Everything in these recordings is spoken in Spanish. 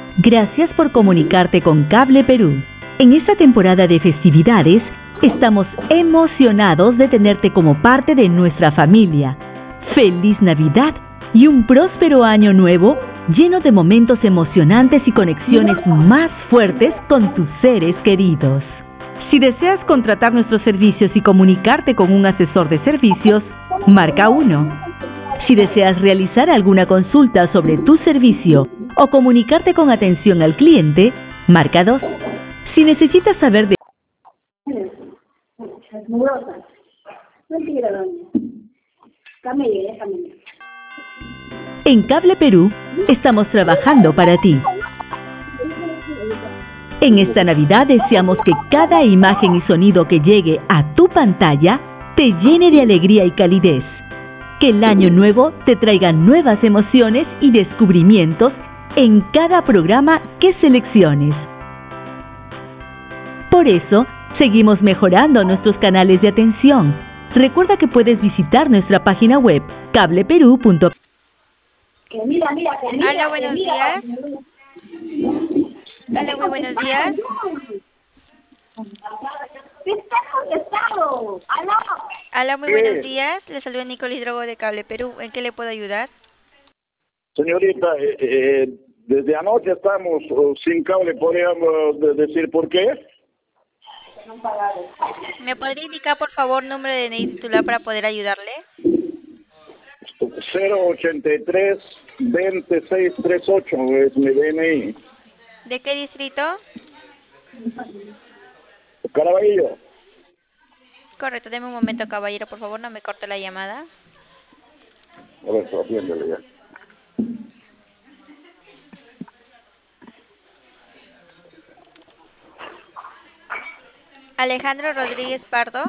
Gracias por comunicarte con Cable Perú. En esta temporada de festividades, estamos emocionados de tenerte como parte de nuestra familia. ¡Feliz Navidad y un próspero año nuevo lleno de momentos emocionantes y conexiones más fuertes con tus seres queridos! Si deseas contratar nuestros servicios y comunicarte con un asesor de servicios, marca 1. Si deseas realizar alguna consulta sobre tu servicio o comunicarte con atención al cliente, marca 2. Si necesitas saber de... En Cable Perú, estamos trabajando para ti. En esta Navidad deseamos que cada imagen y sonido que llegue a tu pantalla te llene de alegría y calidez. Que el año nuevo te traiga nuevas emociones y descubrimientos en cada programa que selecciones. Por eso, seguimos mejorando nuestros canales de atención. Recuerda que puedes visitar nuestra página web cableperú.com. Hola, buenos días. Hola, muy buenos días. Hola, muy buenos días. Le saluda Nicole Hidrogo de Cable Perú. ¿En qué le puedo ayudar? Señorita, desde anoche estamos sin cable, ¿podríamos decir por qué? ¿Me podría indicar, por favor, nombre de DNI titular para poder ayudarle? 083 2638 es mi DNI. ¿De qué distrito? Caraballo. Correcto, deme un momento, caballero, por favor, no me corte la llamada. A ver, atiéndele ya. Alejandro Rodríguez Pardo.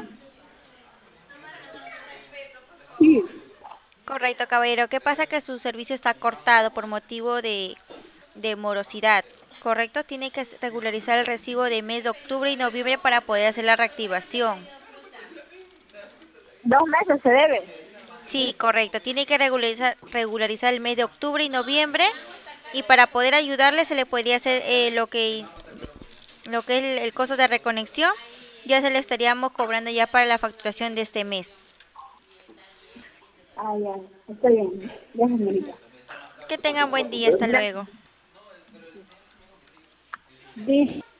Sí, Correcto, caballero. ¿Qué pasa? Que su servicio está cortado por motivo de morosidad. Correcto, tiene que regularizar el recibo de mes de octubre y noviembre para poder hacer la reactivación. 2 meses se debe. Sí, correcto. Tiene que regularizar el mes de octubre y noviembre y para poder ayudarle se le podría hacer lo que es el costo de reconexión. Ya se le estaríamos cobrando ya para la facturación de este mes. Ah, ya, está bien. Ya, señorita. Que tengan buen día. Hasta luego. Sí.